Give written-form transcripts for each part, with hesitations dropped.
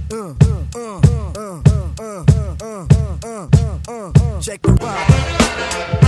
Check the vibe.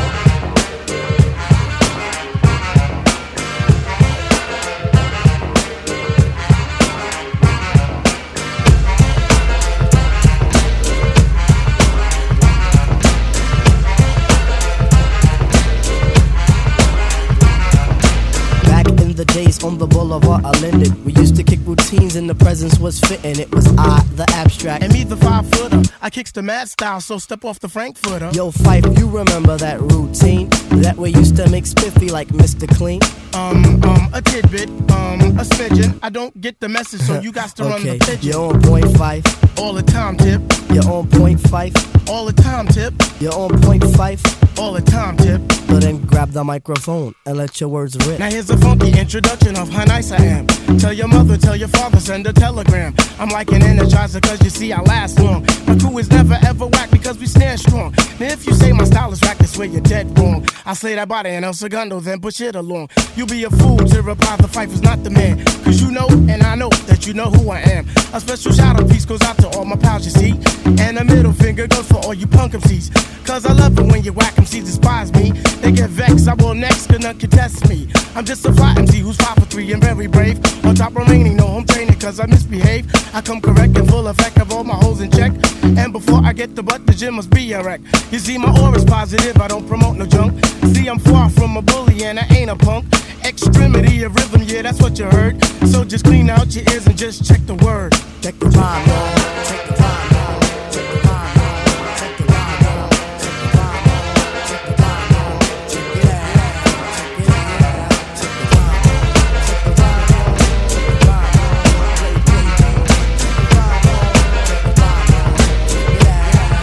The days on the boulevard of Linden, we used to kick routines and the presence was fitting. It was I, the abstract, and me, the 5-footer. I kicks the mad style, so step off the Frankfurter. Yo, Fife, you remember that routine that we used to make spiffy like Mr. Clean? A tidbit, a smidgen. I don't get the message, so you got to run the pigeon. You're on point, Fife. All the time, Tip. You're on point, Fife. All the time, Tip. You're on point, Fife. All the time, Tip. So then grab the microphone and let your words rip. Now here's a funky introduction of how nice I am. Tell your mother, tell your father, send a telegram. I'm like an energizer, cause you see I last long. My crew is never ever whack because we stand strong. Now if you say my style is whack, that's where you're dead wrong. I slay that body and El Segundo, then push it along. You be a fool to reply the fight is not the man. Cause you know, and I know that you know who I am. A special shout out piece goes out to all my pals, you see. And a middle finger goes for all you punk MCs. Cause I love it when you whack MCs despise me. They get vexed, I will next, cause none can test me. I'm just a fly MC who's 5 for 3 and very brave. On top remaining, no home training cause I misbehave. I come correct and full effect of all my hoes in check. And before I get the butt, the gym must be a wreck. You see my aura's positive, I don't promote no junk. See I'm far from a bully and I ain't a punk. Extremity of rhythm, yeah that's what you heard. So just clean out your ears and just check the word. Check the vibe, y'all. Check the vibe, y'all. Check the vibe, y'all. Check the vibe, y'all. Check the vibe, y'all. Check the vibe, y'all. Check it out. Check it out. Check the vibe, y'all. Check the vibe, y'all. Check the vibe, y'all. Play, play, play. Check the vibe, y'all. Check the vibe, y'all. Check it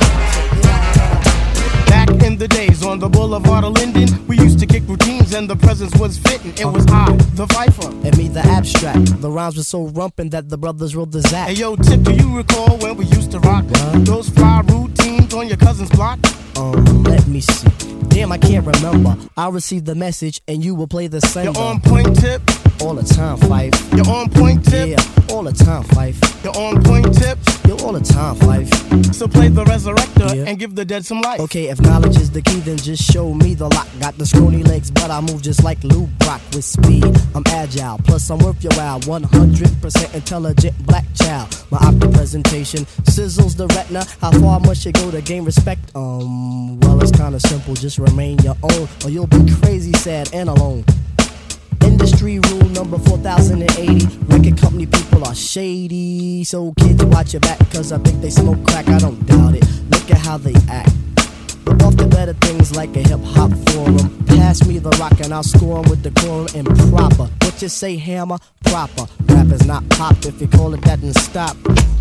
out. Check it out. Back in the days on the boulevard of Linden, we used to kick routines and the presence was fitting. It was I, the Viper. And me, the abstract. The rhymes were so rumpin' that the brothers rolled the zap. Hey yo, Tip, do you recall when we used to rock those fly routines on your cousin's block? Let me see. Damn, I can't remember. I'll receive the message and you will play the sender. You're on point, Tip. All the time, Fife. You're on point, Tip. Yeah, all the time, Fife. You're on point, Tip. You're all the time, Fife. So play the resurrector and give the dead some life. Okay, if knowledge is the key, then just show me the lock. Got the scrawny legs, but I move just like Lou Brock with speed. I'm agile, plus I'm worth your while. 100% intelligent black child. My optic presentation sizzles the retina. How far must you go to gain respect? Well, it's kinda simple. Just remain your own, or you'll be crazy, sad, and alone. Industry rule number 4080. Record company people are shady. So kids, watch your back, cause I think they smoke crack. I don't doubt it. Look at how they act. But off the better things like a hip-hop forum. Pass me the rock and I'll score 'em with the quorum and proper. What you say, hammer? Proper. Rap is not pop. If you call it that, then stop.